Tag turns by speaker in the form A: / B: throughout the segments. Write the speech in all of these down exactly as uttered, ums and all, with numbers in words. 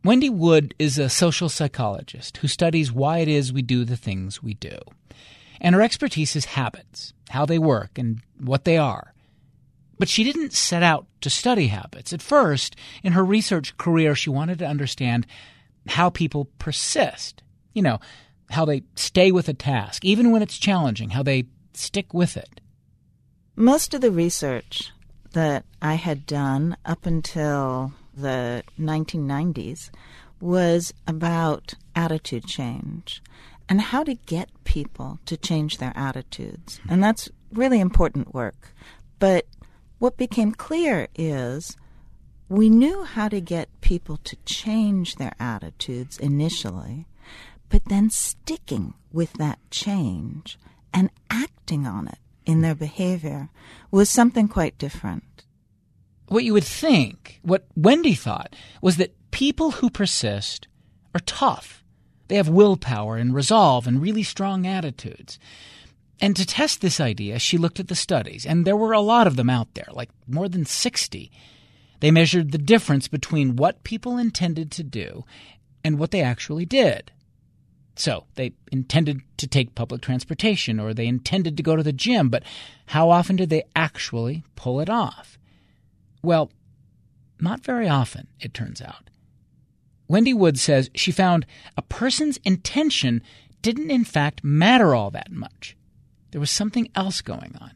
A: Wendy Wood is a social psychologist who studies why it is we do the things we do. And her expertise is habits, how they work and what they are. But she didn't set out to study habits. At first, in her research career, she wanted to understand how people persist. You know, how they stay with a task, even when it's challenging, how they stick with it.
B: Most of the research that I had done up until the nineteen nineties was about attitude change and how to get people to change their attitudes. And that's really important work. But what became clear is we knew how to get people to change their attitudes initially, but then sticking with that change and acting on it in their behavior was something quite different.
A: What you would think, what Wendy thought, was that people who persist are tough. They have willpower and resolve and really strong attitudes. And to test this idea, she looked at the studies, and there were a lot of them out there, like more than sixty. They measured the difference between what people intended to do and what they actually did. So they intended to take public transportation, or they intended to go to the gym, but how often did they actually pull it off? Well, not very often, it turns out. Wendy Wood says she found a person's intention didn't in fact matter all that much. There was something else going on.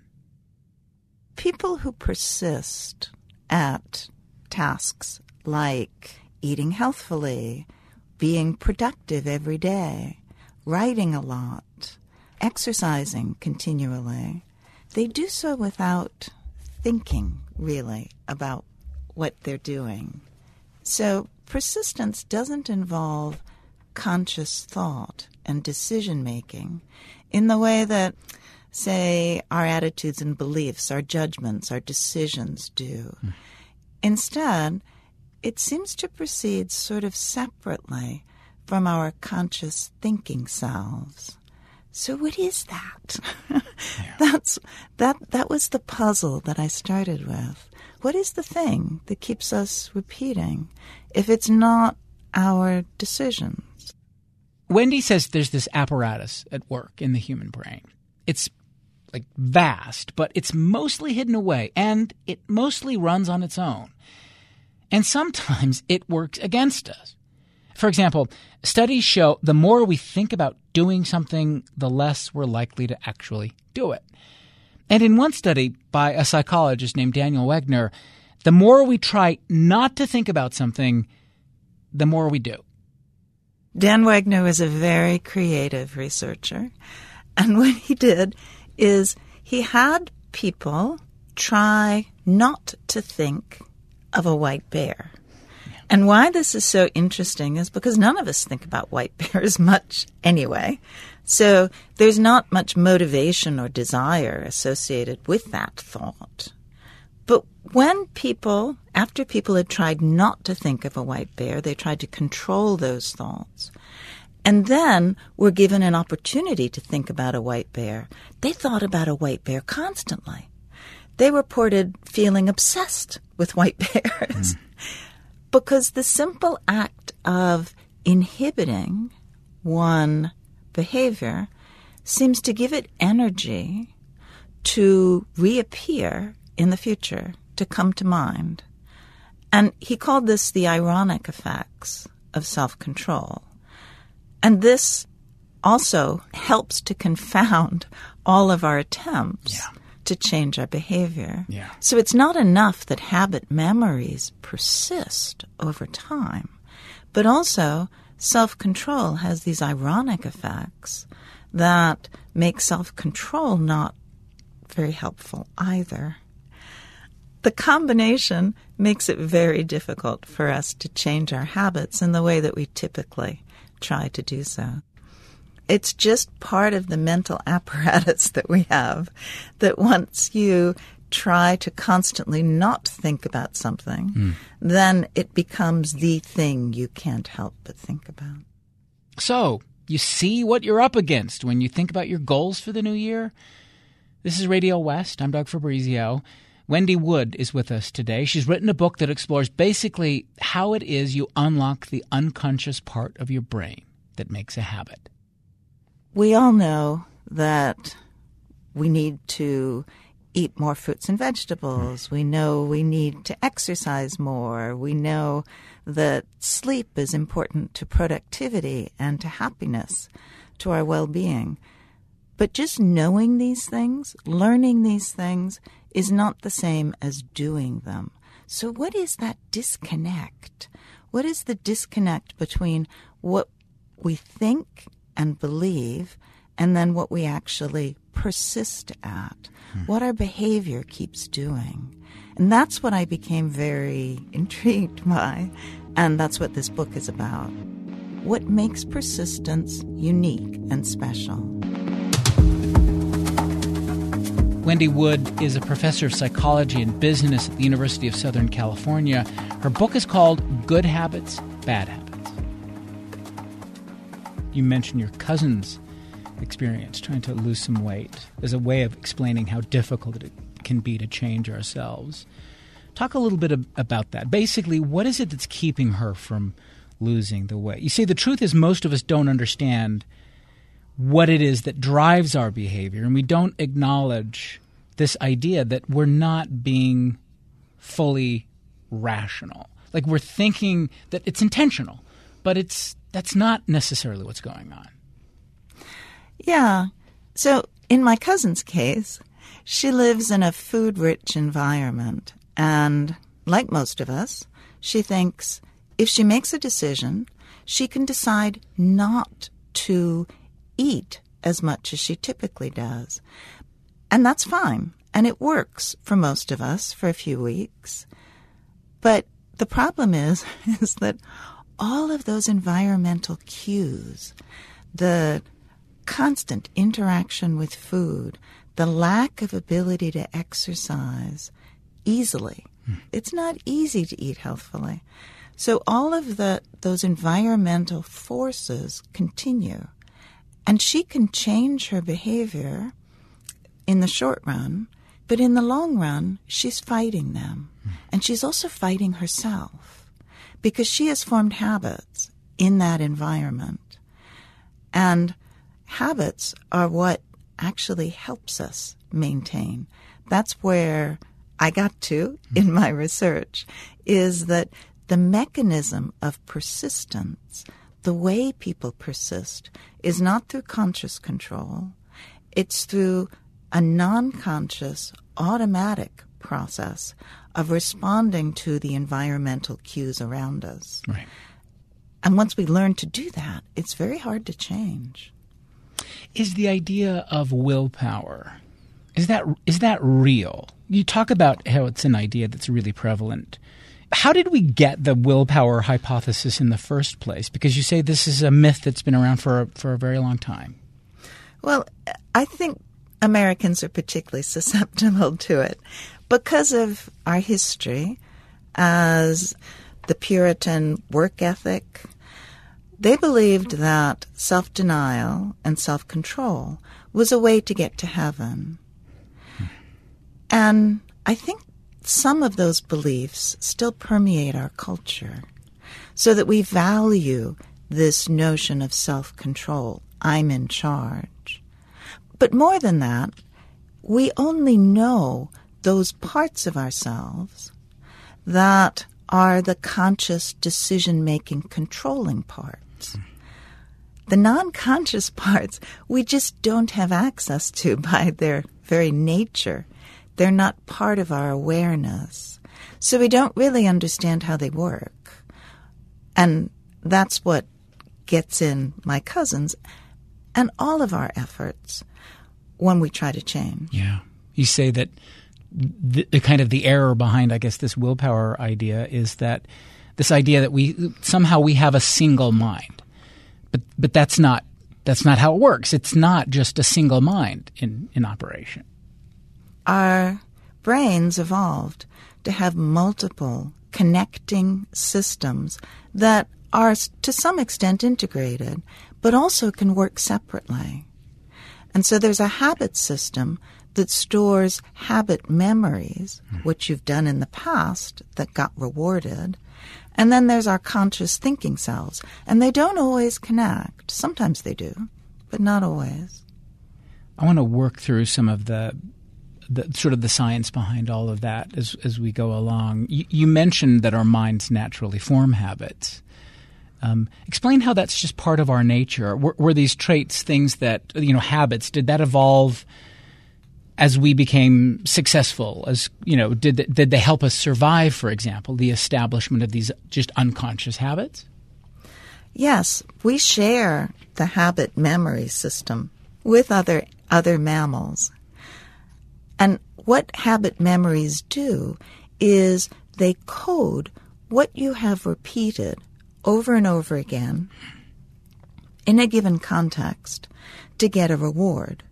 B: People who persist at tasks like eating healthfully, being productive every day, writing a lot, exercising continually, they do so without thinking really about what they're doing. So persistence doesn't involve conscious thought and decision-making in the way that, say, our attitudes and beliefs, our judgments, our decisions do. Mm. Instead, it seems to proceed sort of separately from our conscious thinking selves. So what is that? Yeah. That's that that was the puzzle that I started with. What is the thing that keeps us repeating if it's not our decisions?
A: Wendy says there's this apparatus at work in the human brain. It's like vast, but it's mostly hidden away, and it mostly runs on its own. And sometimes it works against us. For example, studies show the more we think about doing something, the less we're likely to actually do it. And in one study by a psychologist named Daniel Wegner, the more we try not to think about something, the more we do.
B: Dan Wegner was a very creative researcher. And what he did is he had people try not to think of a white bear. And why this is so interesting is because none of us think about white bears much anyway. So there's not much motivation or desire associated with that thought. But when people, after people had tried not to think of a white bear, they tried to control those thoughts, and then were given an opportunity to think about a white bear, they thought about a white bear constantly. They reported feeling obsessed with white bears. Mm. Because the simple act of inhibiting one behavior seems to give it energy to reappear in the future, to come to mind. And he called this the ironic effects of self-control. And this also helps to confound all of our attempts yeah. to change our behavior.
A: Yeah.
B: So it's not enough that habit memories persist over time, but also self-control has these ironic effects that make self-control not very helpful either. The combination makes it very difficult for us to change our habits in the way that we typically try to do so. It's just part of the mental apparatus that we have, that once you try to constantly not think about something, mm. then it becomes the thing you can't help but think about.
A: So, you see what you're up against when you think about your goals for the new year? This is Radio West. I'm Doug Fabrizio. Wendy Wood is with us today. She's written a book that explores basically how it is you unlock the unconscious part of your brain that makes a habit.
B: We all know that we need to eat more fruits and vegetables. We know we need to exercise more. We know that sleep is important to productivity and to happiness, to our well-being. But just knowing these things, learning these things, is not the same as doing them. So what is that disconnect? What is the disconnect between what we think and believe and then what we actually persist at, hmm. what our behavior keeps doing? And that's what I became very intrigued by, and that's what this book is about. What makes persistence unique and special?
A: Wendy Wood is a professor of psychology and business at the University of Southern California. Her book is called Good Habits, Bad Habits. You mentioned your cousin's experience trying to lose some weight as a way of explaining how difficult it can be to change ourselves. Talk a little bit ab- about that. Basically, what is it that's keeping her from losing the weight? You see, the truth is most of us don't understand what it is that drives our behavior, and we don't acknowledge this idea that we're not being fully rational. Like we're thinking that it's intentional, but it's that's not necessarily what's going on.
B: Yeah. So in my cousin's case, she lives in a food-rich environment, and like most of us, she thinks if she makes a decision, she can decide not to eat as much as she typically does. And that's fine. And it works for most of us for a few weeks. But the problem is, is that all of those environmental cues, the constant interaction with food, the lack of ability to exercise easily, hmm. it's not easy to eat healthfully. So all of the those environmental forces continue. And she can change her behavior in the short run, but in the long run, she's fighting them. Mm. And she's also fighting herself because she has formed habits in that environment. And habits are what actually helps us maintain. That's where I got to mm. in my research, is that the mechanism of persistence, the way people persist, is not through conscious control. It's through a non-conscious, automatic process of responding to the environmental cues around us.
A: Right.
B: And once we learn to do that, it's very hard to change.
A: Is the idea of willpower, is that is that real? You talk about how it's an idea that's really prevalent. How did we get the willpower hypothesis in the first place? Because you say this is a myth that's been around for a, for a very long time.
B: Well, I think Americans are particularly susceptible to it because of our history as the Puritan work ethic. They believed that self-denial and self-control was a way to get to heaven. Hmm. And I think some of those beliefs still permeate our culture, so that we value this notion of self-control. I'm in charge. But more than that, we only know those parts of ourselves that are the conscious decision-making controlling parts. The non-conscious parts we just don't have access to by their very nature. They're not part of our awareness. So we don't really understand how they work. And that's what gets in my cousins and all of our efforts when we try to change.
A: Yeah. You say that the, the kind of the error behind, I guess, this willpower idea is that this idea that we somehow we have a single mind. But but that's not that's not how it works. It's not just a single mind in, in operation.
B: Our brains evolved to have multiple connecting systems that are to some extent integrated, but also can work separately. And so there's a habit system that stores habit memories, what you've done in the past that got rewarded. And then there's our conscious thinking cells. And they don't always connect. Sometimes they do, but not always.
A: I want to work through some of the, the sort of the science behind all of that as as we go along. You, you mentioned that our minds naturally form habits. Um, explain how that's just part of our nature. Were, were these traits things that, you know, habits, did that evolve as we became successful? As, you know, did th- did they help us survive, for example, the establishment of these just unconscious habits?
B: Yes, we share the habit memory system with other other mammals. And what habit memories do is they code what you have repeated over and over again in a given context to get a reward.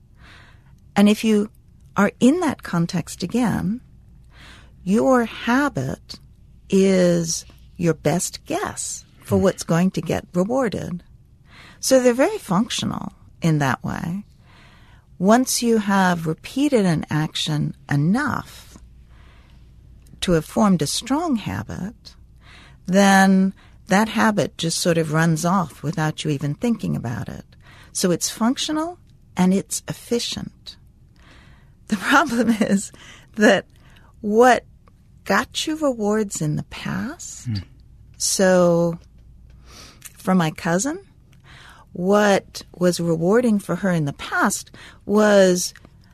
B: And if you are in that context again, your habit is your best guess for what's going to get rewarded. So they're very functional in that way. Once you have repeated an action enough to have formed a strong habit, then that habit just sort of runs off without you even thinking about it. So it's functional and it's efficient. The problem is that what got you rewards in the past, mm. so for my cousin, what was rewarding for her in the past was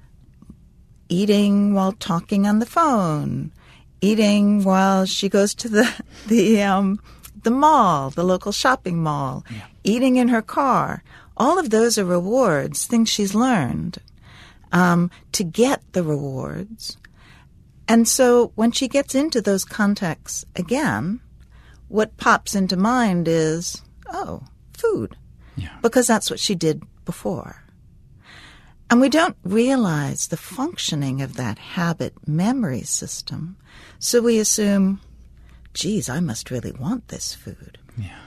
B: eating while talking on the phone, eating while she goes to the the um, the mall, the local shopping mall, yeah. eating in her car. All of those are rewards, things she's learned um, to get the rewards. And so when she gets into those contexts again, what pops into mind is, oh, food, yeah. because that's what she did before. And we don't realize the functioning of that habit memory system, so we assume, geez, I must really want this food.
A: Yeah.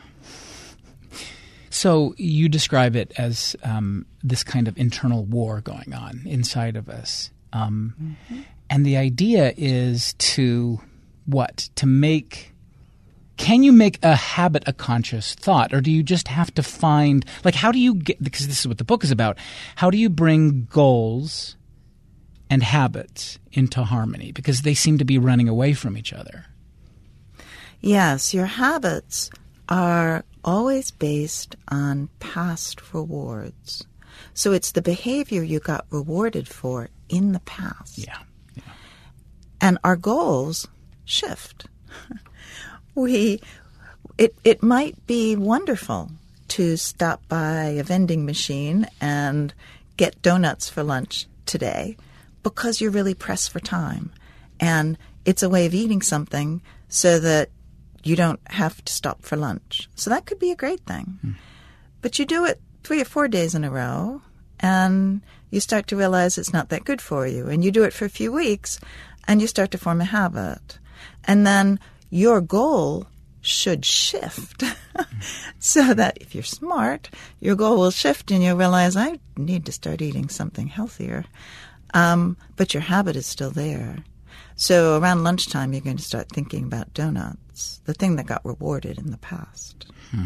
A: So you describe it as um, this kind of internal war going on inside of us. Um, mm-hmm. And the idea is to what? To make – can you make a habit a conscious thought, or do you just have to find – like how do you get – because this is what the book is about. How do you bring goals and habits into harmony? Because they seem to be running away from each other.
B: Yes, your habits are always based on past rewards. So it's the behavior you got rewarded for in the past.
A: Yeah. yeah.
B: And our goals shift. we it it might be wonderful to stop by a vending machine and get donuts for lunch today because you're really pressed for time. And it's a way of eating something so that you don't have to stop for lunch. So that could be a great thing. Mm. But you do it three or four days in a row, and you start to realize it's not that good for you. And you do it for a few weeks, and you start to form a habit. And then your goal should shift so that if you're smart, your goal will shift and you'll realize, I need to start eating something healthier. Um, but your habit is still there. So around lunchtime, you're going to start thinking about donuts, the thing that got rewarded in the past.
A: Hmm.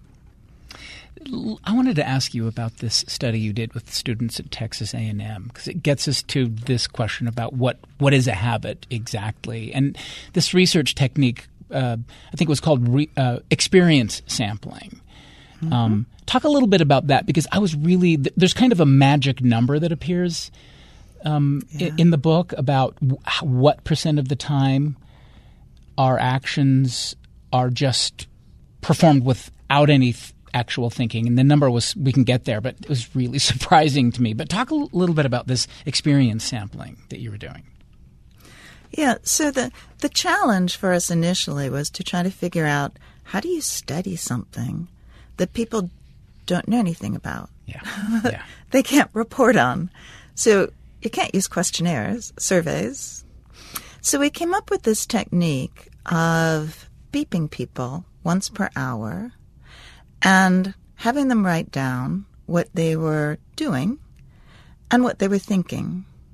A: I wanted to ask you about this study you did with students at Texas A and M, because it gets us to this question about what, what is a habit exactly. And this research technique, uh, I think it was called re, uh, experience sampling. Mm-hmm. Um, talk a little bit about that, because I was really – there's kind of a magic number that appears – Um, yeah. in the book about w- what percent of the time our actions are just performed without any th- actual thinking. And the number was, we can get there, but it was really surprising to me. But talk a l- little bit about this experience sampling that you were doing.
B: Yeah, so the, the challenge for us initially was to try to figure out, how do you study something that people don't know anything about?
A: Yeah, yeah.
B: They can't report on. So you can't use questionnaires, surveys. So we came up with this technique of beeping people once per hour and having them write down what they were doing and what they were thinking.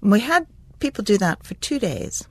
B: And we had people do that for two days.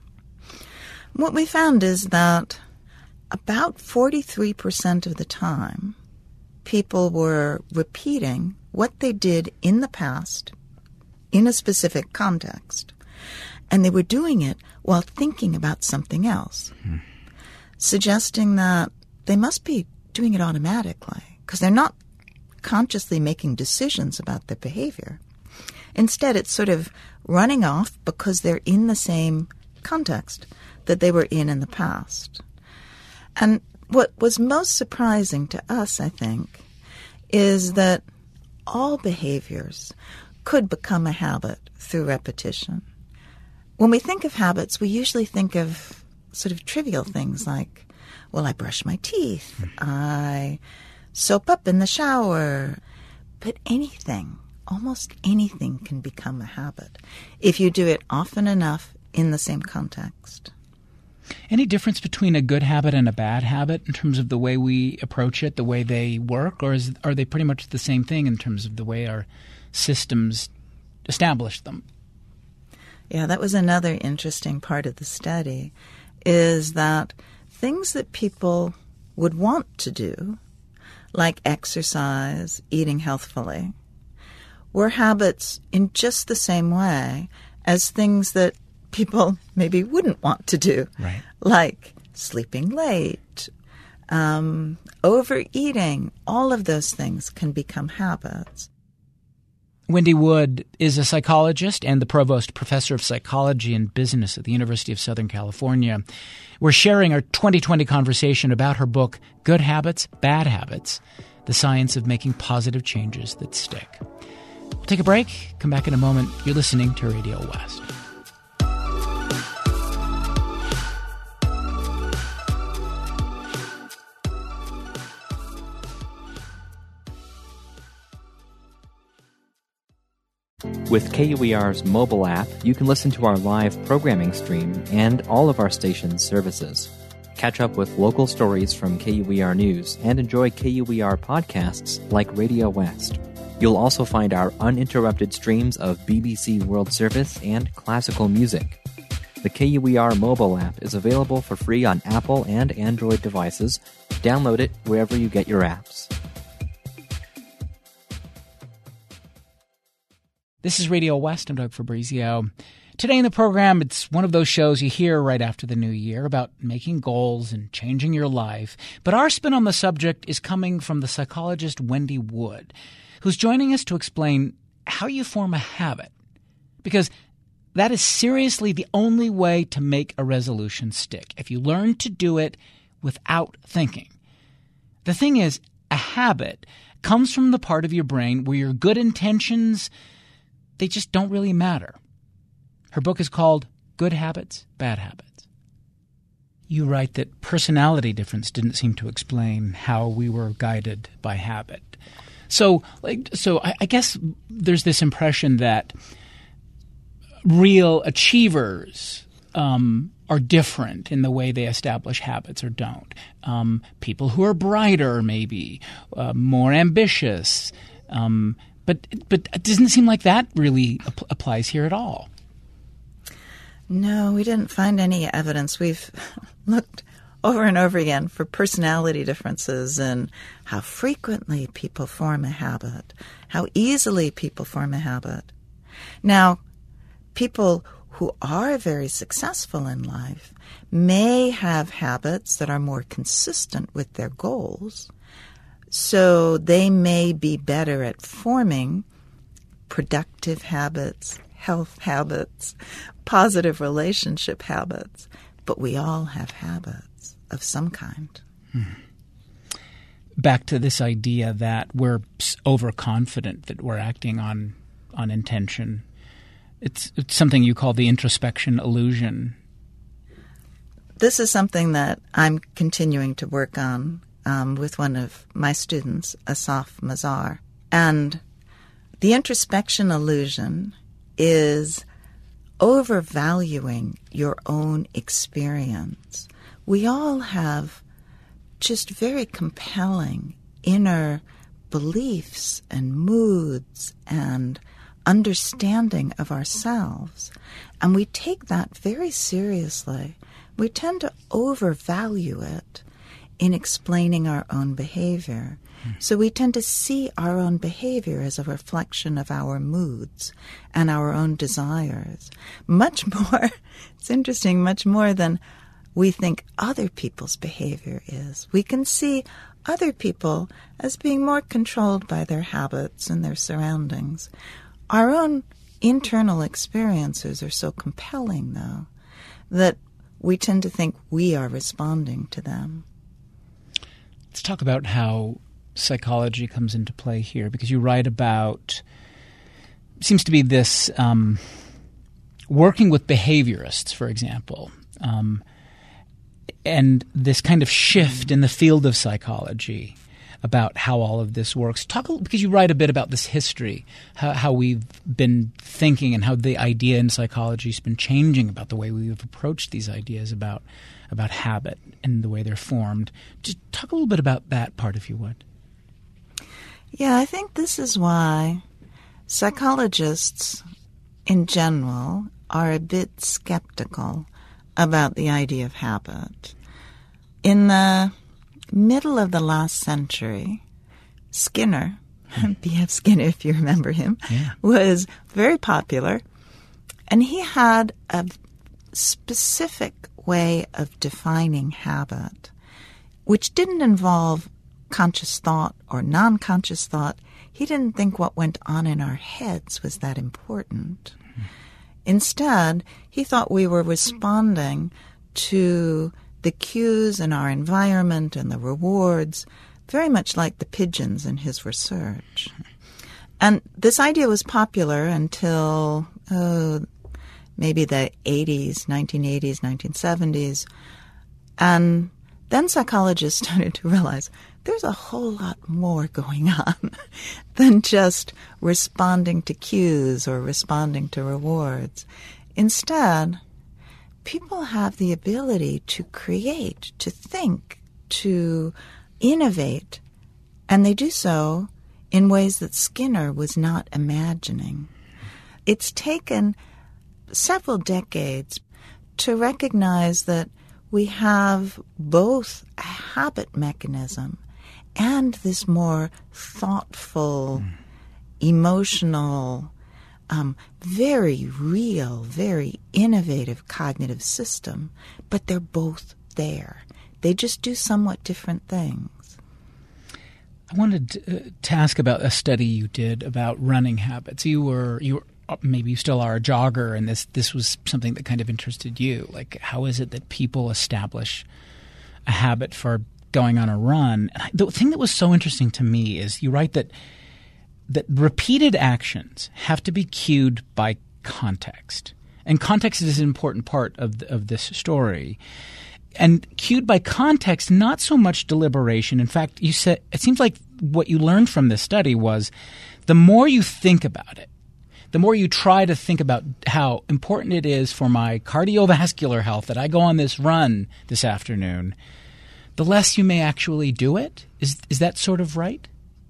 B: What we found is that about forty-three percent of the time, people were repeating what they did in the past in a specific context. And they were doing it while thinking about something else, mm-hmm. suggesting that they must be doing it automatically because they're not consciously making decisions about their behavior. Instead, it's sort of running off because they're in the same context that they were in in the past. And what was most surprising to us, I think, is that all behaviors could become a habit through repetition. When we think of habits, we usually think of sort of trivial things like, well, I brush my teeth, I soap up in the shower. But anything, almost anything can become a habit if you do it often enough in the same context.
A: Any difference between a good habit and a bad habit in terms of the way we approach it, the way they work, or is, are they pretty much the same thing in terms of the way our systems establish them?
B: Yeah, that was another interesting part of the study, is that things that people would want to do, like exercise, eating healthfully, were habits in just the same way as things that people maybe wouldn't want to do,
A: right.
B: like sleeping late, um, overeating. All of those things can become habits.
A: Wendy Wood is a psychologist and the provost professor of psychology and business at the University of Southern California. We're sharing our twenty twenty conversation about her book, Good Habits, Bad Habits, The Science of Making Positive Changes That Stick. We'll take a break, come back in a moment. You're listening to Radio West.
C: With K U E R's mobile app, you can listen to our live programming stream and all of our station's services. Catch up with local stories from K U E R News and enjoy K U E R podcasts like Radio West. You'll also find our uninterrupted streams of B B C World Service and classical music. The K U E R mobile app is available for free on Apple and Android devices. Download it wherever you get your apps.
A: This is Radio West. I'm Doug Fabrizio. Today in the program, it's one of those shows you hear right after the new year about making goals and changing your life. But our spin on the subject is coming from the psychologist Wendy Wood, who's joining us to explain how you form a habit. Because that is seriously the only way to make a resolution stick, if you learn to do it without thinking. The thing is, a habit comes from the part of your brain where your good intentions, they just don't really matter. Her book is called Good Habits, Bad Habits. You write that personality difference didn't seem to explain how we were guided by habit. So, like, so I, I guess there's this impression that real achievers um, are different in the way they establish habits or don't. Um, people who are brighter, maybe, uh, more ambitious, um But but it doesn't seem like that really ap- applies here at all.
B: No, we didn't find any evidence. We've looked over and over again for personality differences and how frequently people form a habit, how easily people form a habit. Now, people who are very successful in life may have habits that are more consistent with their goals. So they may be better at forming productive habits, health habits, positive relationship habits. But we all have habits of some kind.
A: Hmm. Back to this idea that we're overconfident that we're acting on, on intention. It's, it's something you call the introspection illusion.
B: This is something that I'm continuing to work on. Um, with one of my students, Asaf Mazar. And the introspection illusion is overvaluing your own experience. We all have just very compelling inner beliefs and moods and understanding of ourselves, and we take that very seriously, we tend to overvalue it in explaining our own behavior. Mm. So we tend to see our own behavior as a reflection of our moods and our own desires. Much more, it's interesting, much more than we think other people's behavior is. We can see other people as being more controlled by their habits and their surroundings. Our own internal experiences are so compelling, though, that we tend to think we are responding to them.
A: Let's talk about how psychology comes into play here, because you write about, seems to be this um, working with behaviorists, for example, um, and this kind of shift in the field of psychology about how all of this works. Talk a, because you write a bit about this history, how, how we've been thinking and how the idea in psychology has been changing about the way we've approached these ideas about about habit and the way they're formed. Just talk a little bit about that part, if you would.
B: Yeah, I think this is why psychologists in general are a bit skeptical about the idea of habit. In the middle of the last century, Skinner, B F Skinner, if you remember him,
A: yeah.
B: was very popular, and he had a specific way of defining habit, which didn't involve conscious thought or non-conscious thought. He didn't think what went on in our heads was that important. Mm-hmm. Instead, he thought we were responding to the cues in our environment and the rewards, very much like the pigeons in his research. And this idea was popular until oh, maybe the eighties, nineteen eighties, nineteen seventies. And then psychologists started to realize there's a whole lot more going on than just responding to cues or responding to rewards. Instead, people have the ability to create, to think, to innovate, and they do so in ways that Skinner was not imagining. It's taken several decades to recognize that we have both a habit mechanism and this more thoughtful, mm. emotional, um, very real, very innovative cognitive system, but they're both there. They just do somewhat different things.
A: I wanted to, to ask about a study you did about running habits. You were you were maybe you still are a jogger, and this this was something that kind of interested you. Like, how is it that people establish a habit for going on a run? And I, the thing that was so interesting to me is you write that that repeated actions have to be cued by context, and context is an important part of the, of this story. And cued by context, not so much deliberation. In fact, you said it seems like what you learned from this study was the more you think about it, the more you try to think about how important it is for my cardiovascular health that I go on this run this afternoon, the less you may actually do it. Is is that sort of right?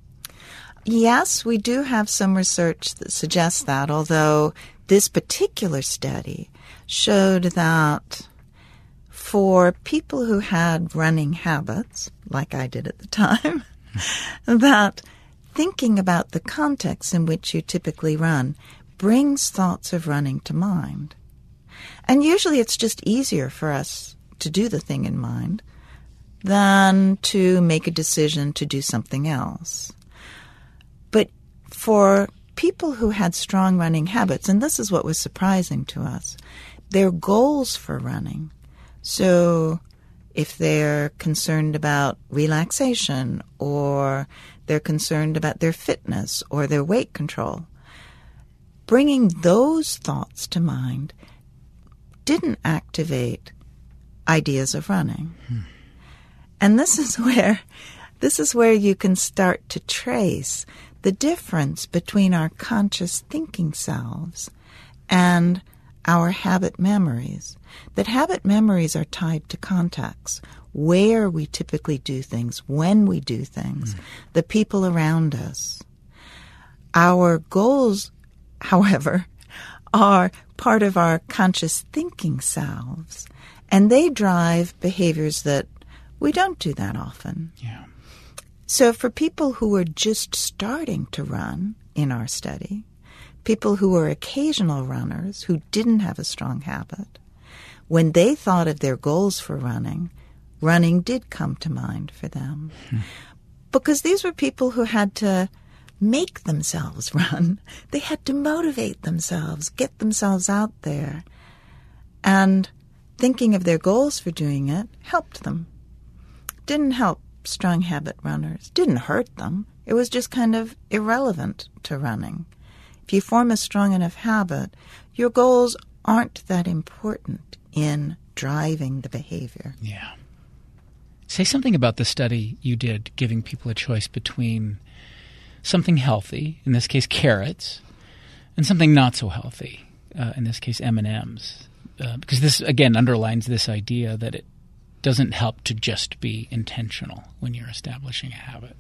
B: Yes, we do have some research that suggests that, although this particular study showed that for people who had running habits, like I did at the time, that thinking about the context in which you typically run brings thoughts of running to mind. And usually it's just easier for us to do the thing in mind than to make a decision to do something else. But for people who had strong running habits, and this is what was surprising to us, their goals for running. So if they're concerned about relaxation, or they're concerned about their fitness or their weight control, bringing those thoughts to mind didn't activate ideas of running. Hmm. And this is where this is where you can start to trace the difference between our conscious thinking selves and our habit memories. That habit memories are tied to context, where we typically do things, when we do things, mm. the people around us. Our goals however, are part of our conscious thinking selves, and they drive behaviors that we don't do that often.
A: Yeah.
B: So for people who are just starting to run in our study, people who were occasional runners who didn't have a strong habit, when they thought of their goals for running, running did come to mind for them. Hmm. Because these were people who had to make themselves run. They had to motivate themselves, get themselves out there. And thinking of their goals for doing it helped them. Didn't help strong habit runners. Didn't hurt them. It was just kind of irrelevant to running. If you form a strong enough habit, your goals aren't that important in driving the behavior.
A: Yeah. Say something about the study you did, giving people a choice between something healthy, in this case carrots, and something not so healthy, uh, in this case M and M's. Uh, because this, again, underlines this idea that it doesn't help to just be intentional when you're establishing a habit.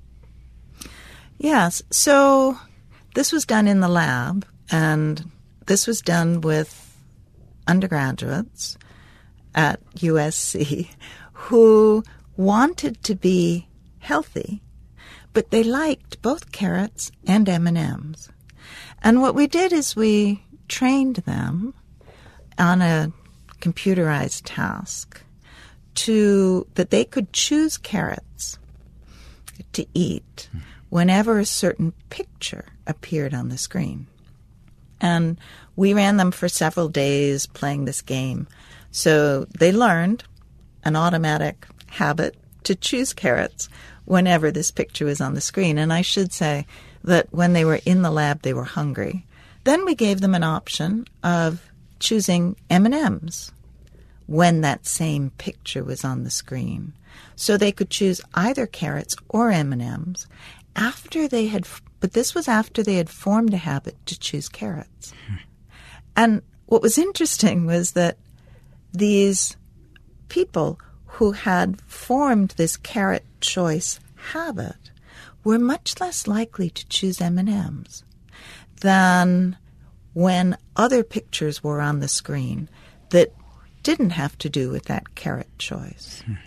B: Yes. So this was done in the lab, and this was done with undergraduates at U S C who wanted to be healthy, but they liked both carrots and M and M's. And what we did is we trained them on a computerized task to that they could choose carrots to eat whenever a certain picture appeared on the screen. And we ran them for several days playing this game. So they learned an automatic habit to choose carrots whenever this picture was on the screen. And I should say that when they were in the lab, they were hungry. Then we gave them an option of choosing M and M's when that same picture was on the screen. So they could choose either carrots or M and M's after they had, but this was after they had formed a habit to choose carrots. Hmm. And what was interesting was that these people who had formed this carrot choice habit were much less likely to choose M and M's than when other pictures were on the screen that didn't have to do with that carrot choice. Hmm.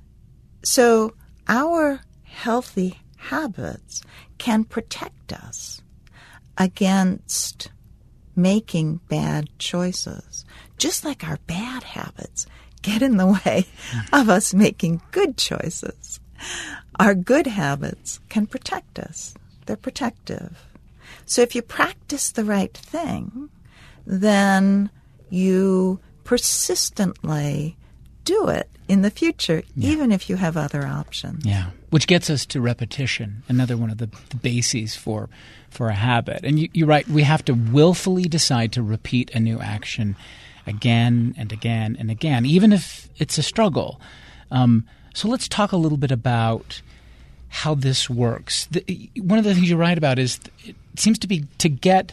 B: So our healthy habits can protect us against making bad choices, just like our bad habits get in the way of us making good choices. Our good habits can protect us. They're protective. So if you practice the right thing, then you persistently do it in the future, yeah. even if you have other options.
A: Yeah, which gets us to repetition, another one of the, the bases for for a habit. And you, you're right, we have to willfully decide to repeat a new action again and again and again, even if it's a struggle. Um, so let's talk a little bit about how this works. The, one of the things you write about is it seems to be to get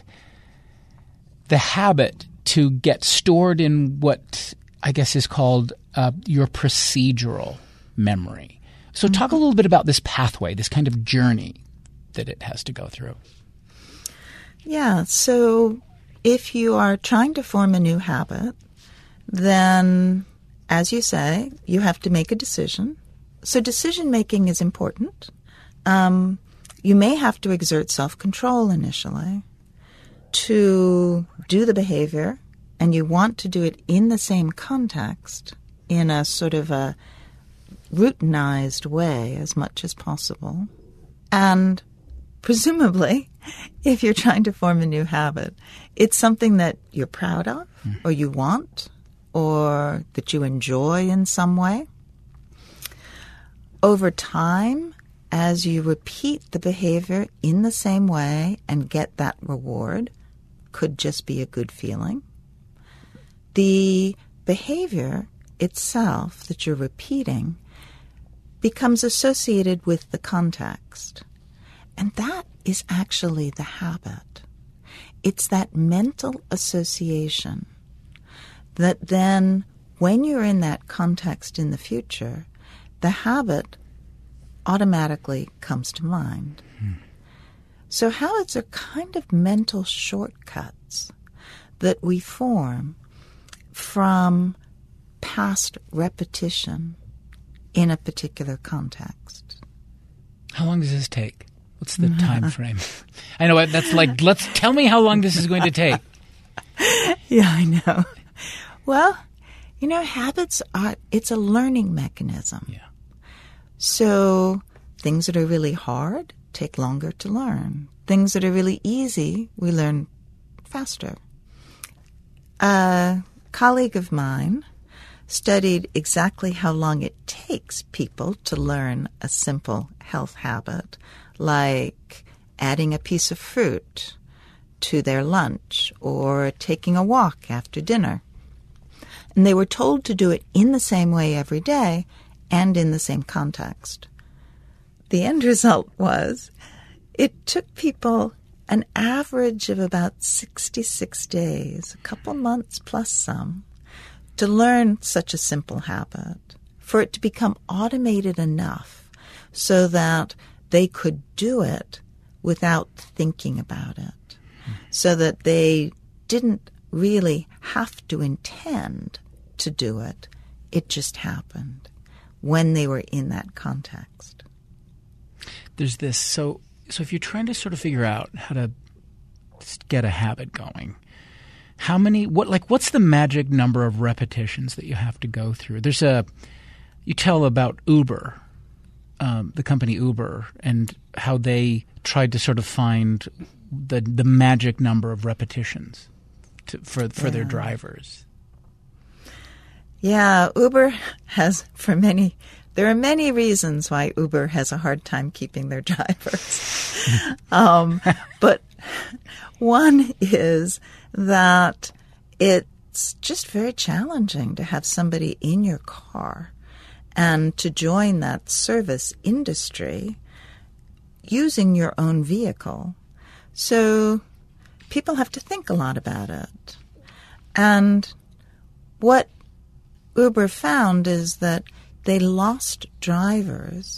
A: the habit to get stored in what I guess is called uh, your procedural memory. So talk a little bit about this pathway, this kind of journey that it has to go through.
B: Yeah, so if you are trying to form a new habit, then, as you say, you have to make a decision. So decision-making is important. Um, you may have to exert self-control initially to do the behavior, and you want to do it in the same context, in a sort of a routinized way as much as possible. And presumably, if you're trying to form a new habit, it's something that you're proud of, mm. or you want, or that you enjoy in some way. Over time, as you repeat the behavior in the same way and get that reward, could just be a good feeling. The behavior itself that you're repeating becomes associated with the context. And that is actually the habit. It's that mental association that then, when you're in that context in the future, the habit automatically comes to mind. Hmm. So habits are kind of mental shortcuts that we form from past repetition in a particular context.
A: How long does this take? What's the time frame? I know that's like, let's tell me how long this is going to take.
B: Yeah, I know. Well, you know, habits are, it's a learning mechanism.
A: Yeah.
B: So things that are really hard take longer to learn. Things that are really easy, we learn faster. A colleague of mine studied exactly how long it takes people to learn a simple health habit, like adding a piece of fruit to their lunch or taking a walk after dinner. And they were told to do it in the same way every day and in the same context. The end result was it took people an average of about sixty-six days, a couple months plus some, to learn such a simple habit, for it to become automated enough so that they could do it without thinking about it, so that they didn't really have to intend to do it. It just happened when they were in that context.
A: There's this, so so if you're trying to sort of figure out how to get a habit going, how many, what, like, what's the magic number of repetitions that you have to go through? There's a, you tell about Uber, um, the company Uber, and how they tried to sort of find the the magic number of repetitions to, for for yeah. their drivers.
B: Yeah, Uber has, for many, there are many reasons why Uber has a hard time keeping their drivers. um, but one is that it's just very challenging to have somebody in your car and to join that service industry using your own vehicle. So people have to think a lot about it. And what Uber found is that they lost drivers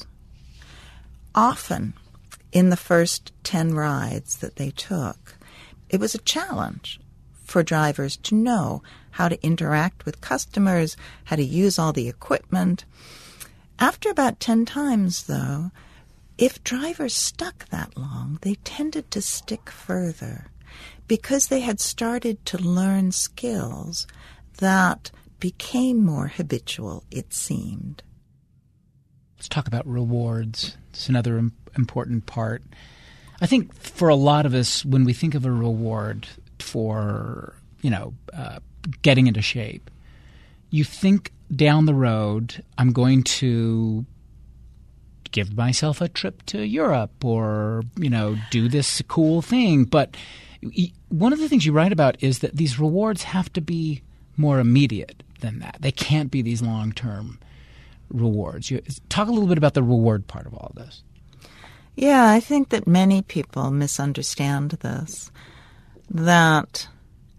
B: often in the first ten rides that they took. It was a challenge for drivers to know how to interact with customers, how to use all the equipment. After about ten times, though, if drivers stuck that long, they tended to stick further because they had started to learn skills that became more habitual, it seemed.
A: Let's talk about rewards. It's another im- important part. I think for a lot of us, when we think of a reward for, you know, uh, getting into shape, you think down the road, I'm going to give myself a trip to Europe or, you know, do this cool thing. But one of the things you write about is that these rewards have to be more immediate than that. They can't be these long-term rewards. You, talk a little bit about the reward part of all this.
B: Yeah, I think that many people misunderstand this, that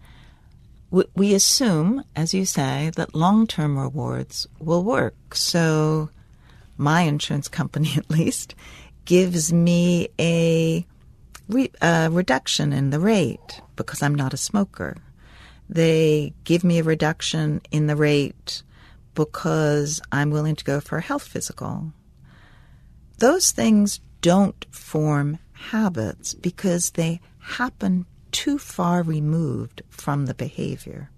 B: w- we assume, as you say, that long-term rewards will work. So my insurance company, at least, gives me a, re- a reduction in the rate because I'm not a smoker. They give me a reduction in the rate because I'm willing to go for a health physical. Those things don't form habits because they happen too far removed from the behavior.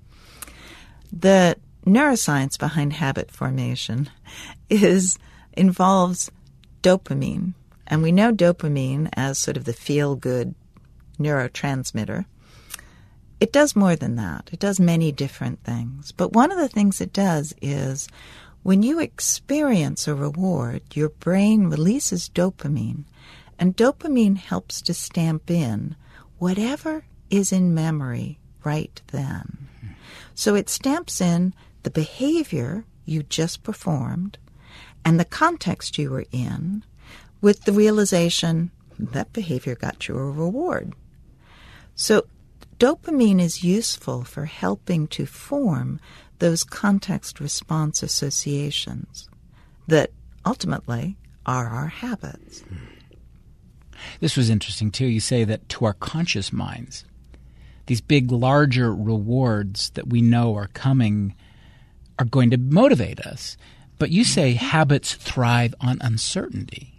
B: The neuroscience behind habit formation is involves dopamine. And we know dopamine as sort of the feel-good neurotransmitter. It does more than that. It does many different things. But one of the things it does is when you experience a reward, your brain releases dopamine, and dopamine helps to stamp in whatever is in memory right then. So it stamps in the behavior you just performed and the context you were in with the realization that behavior got you a reward. So dopamine is useful for helping to form those context-response associations that ultimately are our habits.
A: This was interesting, too. You say that to our conscious minds, these big, larger rewards that we know are coming are going to motivate us. But you say habits thrive on uncertainty.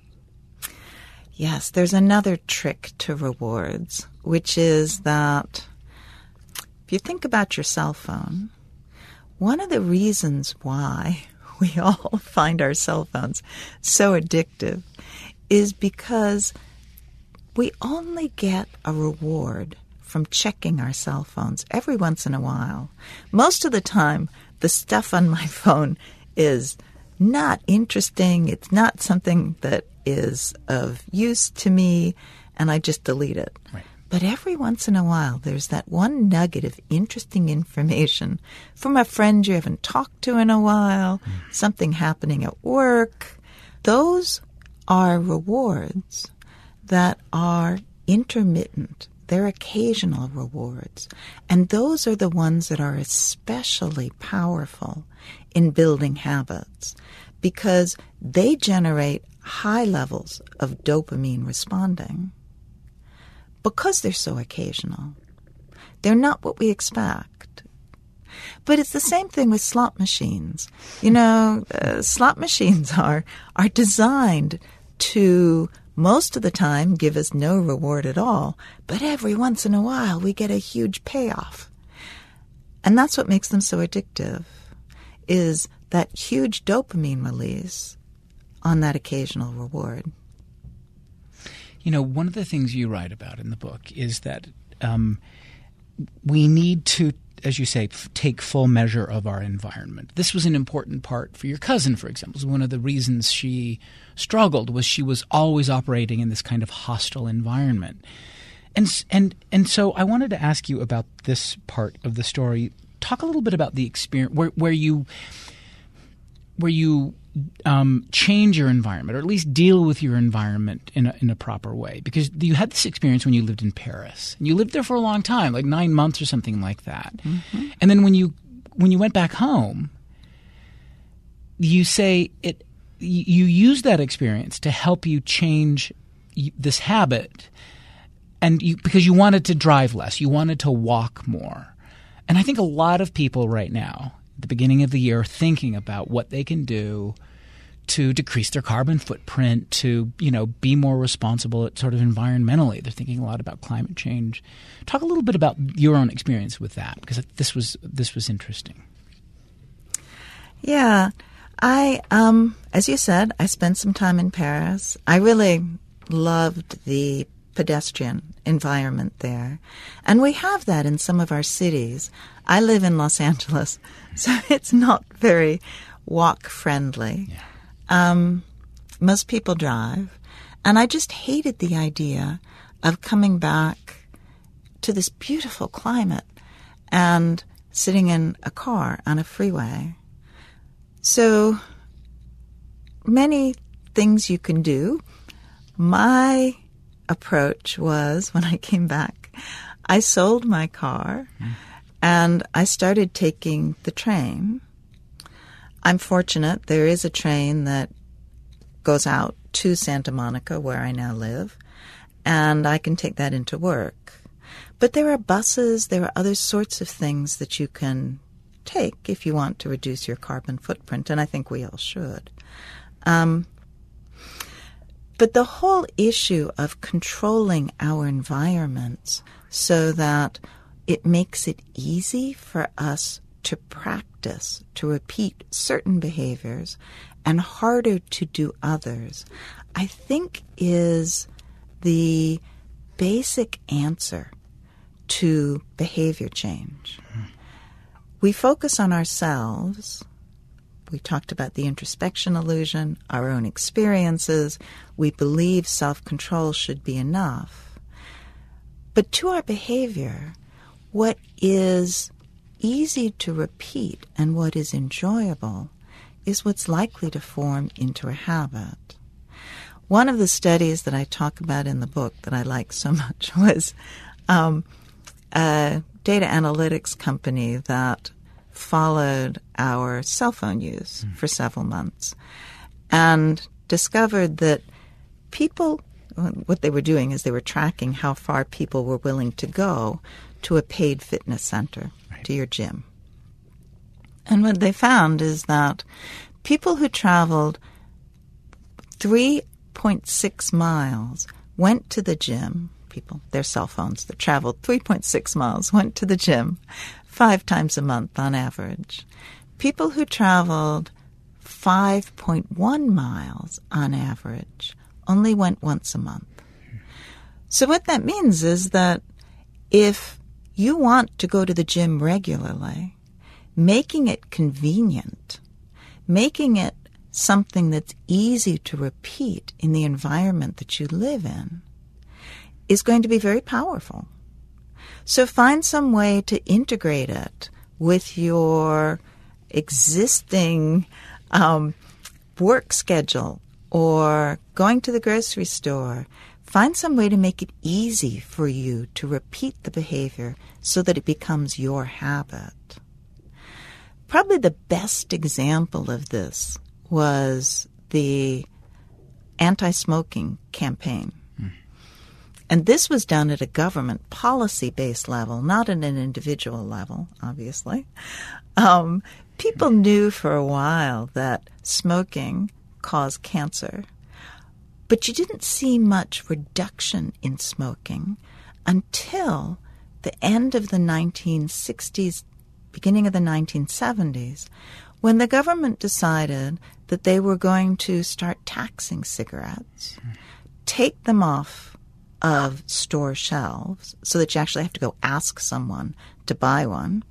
B: Yes, there's another trick to rewards, which is that if you think about your cell phone, one of the reasons why we all find our cell phones so addictive is because we only get a reward from checking our cell phones every once in a while. Most of the time, the stuff on my phone is not interesting. It's not something that is of use to me, and I just delete it.
A: Right.
B: But every once in a while, there's that one nugget of interesting information from a friend you haven't talked to in a while, mm. something happening at work. Those are rewards that are intermittent. They're occasional rewards. And those are the ones that are especially powerful in building habits because they generate high levels of dopamine responding because they're so occasional. They're not what we expect. But it's the same thing with slot machines. You know, uh, slot machines are are designed to most of the time give us no reward at all, but every once in a while we get a huge payoff. And that's what makes them so addictive, is that huge dopamine release on that occasional reward.
A: You know, one of the things you write about in the book is that um, we need to, as you say, f- take full measure of our environment. This was an important part for your cousin, for example. One of the reasons she struggled was she was always operating in this kind of hostile environment. And and and so I wanted to ask you about this part of the story. Talk a little bit about the experience where where you where you um, change your environment, or at least deal with your environment in a, in a proper way. Because you had this experience when you lived in Paris, and you lived there for a long time, like nine months or something like that. Mm-hmm. And then when you when you went back home, you say it. You use that experience to help you change this habit, and you, because you wanted to drive less, you wanted to walk more. And I think a lot of people right now, at the beginning of the year, are thinking about what they can do to decrease their carbon footprint, to, you know, be more responsible sort of environmentally. They're thinking a lot about climate change. Talk a little bit about your own experience with that, because this was this was interesting.
B: Yeah. I, um, as you said, I spent some time in Paris. I really loved the pedestrian environment there. And we have that in some of our cities. I live in Los Angeles, so it's not very walk-friendly.
A: Yeah.
B: Um, most people drive. And I just hated the idea of coming back to this beautiful climate and sitting in a car on a freeway. So many things you can do. My approach was, when I came back, I sold my car mm. and I started taking the train. I'm fortunate. There is a train that goes out to Santa Monica, where I now live, and I can take that into work. But there are buses, there are other sorts of things that you can take if you want to reduce your carbon footprint, and I think we all should. Um, but the whole issue of controlling our environments so that it makes it easy for us to practice, to repeat certain behaviors, and harder to do others, I think is the basic answer to behavior change. Mm. We focus on ourselves. We talked about the introspection illusion, our own experiences. We believe self-control should be enough. But to our behavior, what is easy to repeat and what is enjoyable is what's likely to form into a habit. One of the studies that I talk about in the book that I like so much was um, a data analytics company that followed our cell phone use mm. for several months and discovered that people what they were doing is they were tracking how far people were willing to go to a paid fitness center, right, to your gym. And what they found is that people who traveled three point six miles went to the gym, people, their cell phones that traveled three point six miles went to the gym five times a month on average. People who traveled five point one miles on average only went once a month. So what that means is that if you want to go to the gym regularly, making it convenient, making it something that's easy to repeat in the environment that you live in is going to be very powerful. So find some way to integrate it with your existing um, work schedule or going to the grocery store. Find some way to make it easy for you to repeat the behavior so that it becomes your habit. Probably the best example of this was the anti-smoking campaign. Mm. And this was done at a government policy-based level, not at an individual level, obviously. Um, people knew for a while that smoking caused cancer, but you didn't see much reduction in smoking until the end of the nineteen sixties, beginning of the nineteen seventies, when the government decided that they were going to start taxing cigarettes, take them off of store shelves so that you actually have to go ask someone to buy one.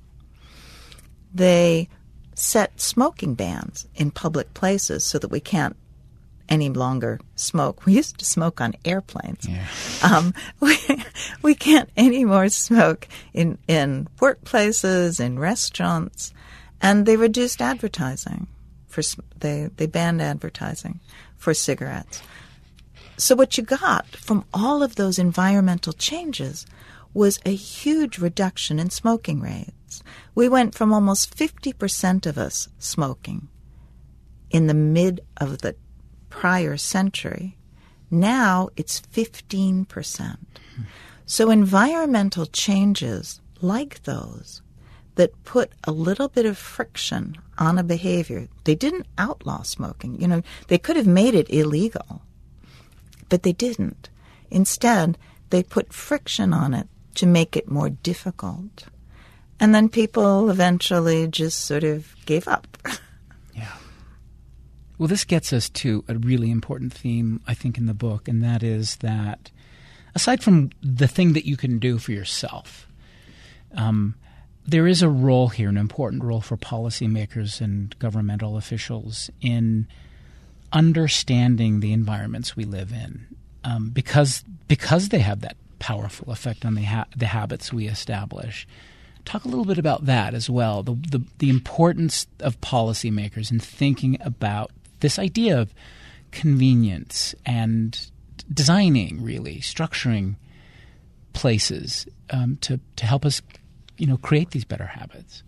B: They set smoking bans in public places so that we can't any longer smoke. We used to smoke on airplanes. Yeah. Um, we, we can't anymore smoke in, in workplaces, in restaurants. And they reduced advertising. For they, they banned advertising for cigarettes. So what you got from all of those environmental changes was a huge reduction in smoking rates. We went from almost fifty percent of us smoking in the mid of the prior century. Now it's fifteen percent. So environmental changes like those that put a little bit of friction on a behavior. They didn't outlaw smoking. You know, they could have made it illegal, but they didn't. Instead, they put friction on it to make it more difficult. And then people eventually just sort of gave up.
A: Yeah. Well, this gets us to a really important theme, I think, in the book, and that is that aside from the thing that you can do for yourself, um, there is a role here, an important role for policymakers and governmental officials in understanding the environments we live in, um, because because they have that powerful effect on the ha- the habits we establish. Talk a little bit about that as well, the, the the importance of policymakers in thinking about this idea of convenience and designing, really, structuring places um, to, to help us, you know, create these better habits.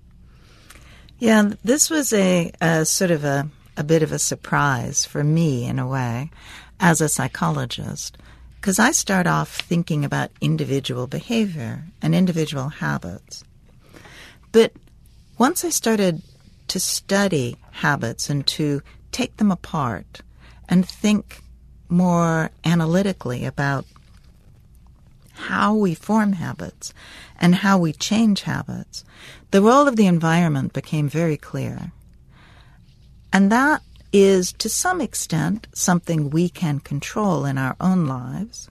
B: Yeah, this was a, a sort of a, a bit of a surprise for me, in a way, as a psychologist, because I start off thinking about individual behavior and individual habits. But once I started to study habits and to take them apart and think more analytically about how we form habits and how we change habits, the role of the environment became very clear. And that is, to some extent, something we can control in our own lives.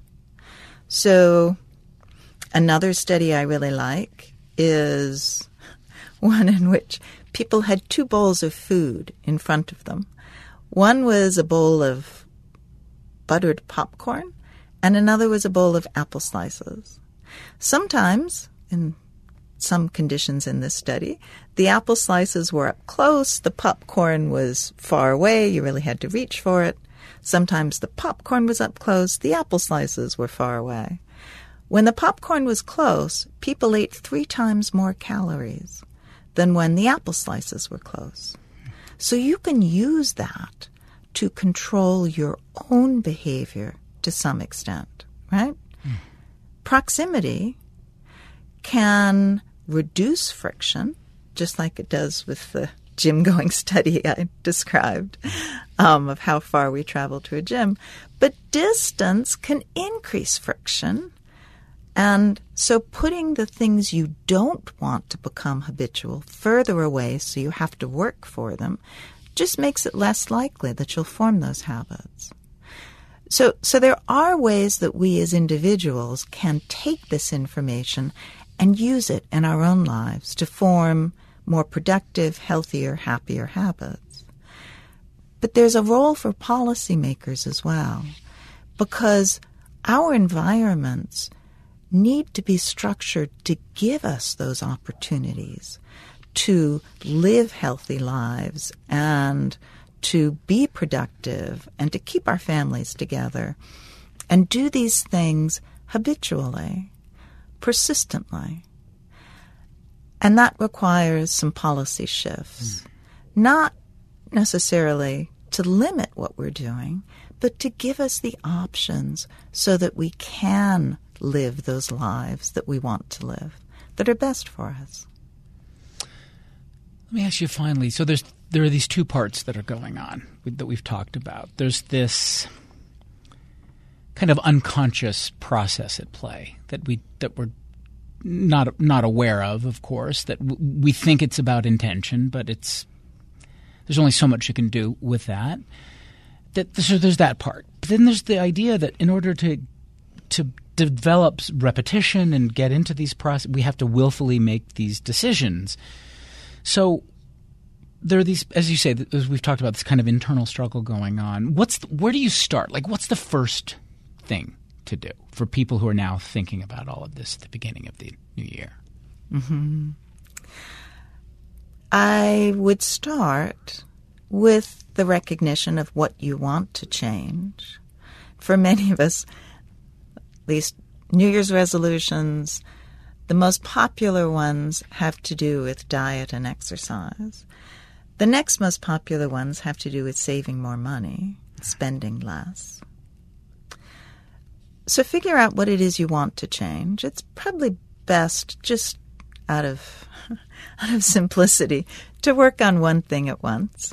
B: So another study I really like is one in which people had two bowls of food in front of them. One was a bowl of buttered popcorn, and another was a bowl of apple slices. Sometimes, in some conditions in this study, the apple slices were up close, the popcorn was far away, you really had to reach for it. Sometimes the popcorn was up close, the apple slices were far away. When the popcorn was close, people ate three times more calories than when the apple slices were close. So you can use that to control your own behavior to some extent, right? Mm. Proximity can reduce friction, just like it does with the gym-going study I described um, of how far we travel to a gym. But distance can increase friction. And so putting the things you don't want to become habitual further away so you have to work for them just makes it less likely that you'll form those habits. So, so there are ways that we as individuals can take this information and use it in our own lives to form more productive, healthier, happier habits. But there's a role for policymakers as well, because our environments need to be structured to give us those opportunities to live healthy lives and to be productive and to keep our families together and do these things habitually, persistently. And that requires some policy shifts, mm. not necessarily to limit what we're doing, but to give us the options so that we can live those lives that we want to live, that are best for us.
A: Let me ask you finally, so there's there are these two parts that are going on that we've talked about. There's this kind of unconscious process at play that we that we're not not aware of, of course, that w- we think it's about intention, but it's there's only so much you can do with that. That so there's that part. But then there's the idea that in order to to develop repetition and get into these process, we have to willfully make these decisions. So there are these, as you say, as we've talked about, this kind of internal struggle going on. What's the, where do you start? Like, what's the first thing to do for people who are now thinking about all of this at the beginning of the new year?
B: Mm-hmm. I would start with the recognition of what you want to change. For many of us, at least New Year's resolutions, the most popular ones have to do with diet and exercise. The next most popular ones have to do with saving more money, spending less. So figure out what it is you want to change. It's probably best, just out of out of simplicity, to work on one thing at once.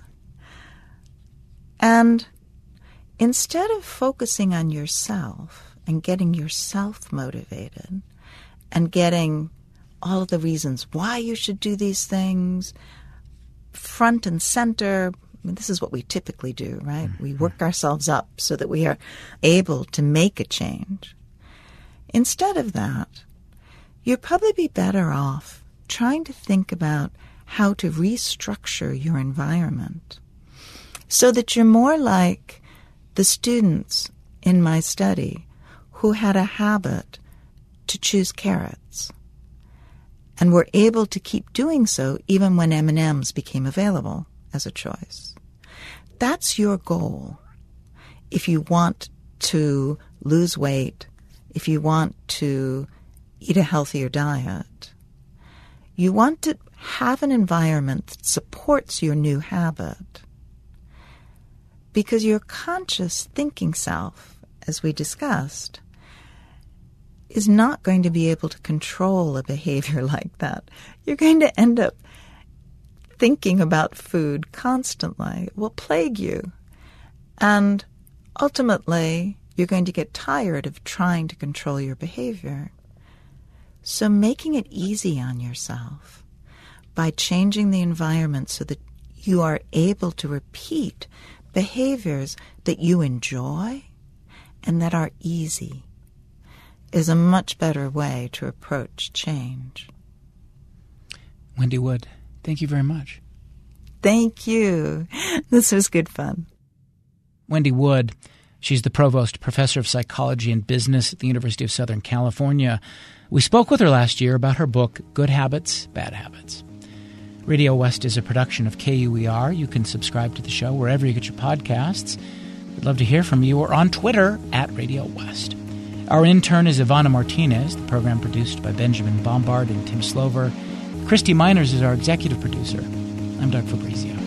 B: And instead of focusing on yourself and getting yourself motivated and getting all of the reasons why you should do these things front and center, I mean, this is what we typically do, right? Mm-hmm. We work ourselves up so that we are able to make a change. Instead of that, you'd probably be better off trying to think about how to restructure your environment so that you're more like the students in my study who had a habit to choose carrots and were able to keep doing so even when M and M's became available as a choice. That's your goal. If you want to lose weight, if you want to eat a healthier diet, you want to have an environment that supports your new habit, because your conscious thinking self, as we discussed, is not going to be able to control a behavior like that. You're going to end up thinking about food constantly. It will plague you. And ultimately, you're going to get tired of trying to control your behavior. So making it easy on yourself by changing the environment so that you are able to repeat behaviors that you enjoy and that are easy is a much better way to approach change.
A: Wendy Wood, thank you very much.
B: Thank you. This was good fun.
A: Wendy Wood, she's the Provost Professor of Psychology and Business at the University of Southern California. We spoke with her last year about her book, Good Habits, Bad Habits. Radio West is a production of K U E R. You can subscribe to the show wherever you get your podcasts. We'd love to hear from you, or on Twitter at Radio West. Our intern is Ivana Martinez, the program produced by Benjamin Bombard and Tim Slover. Christy Miners is our executive producer. I'm Doug Fabrizio.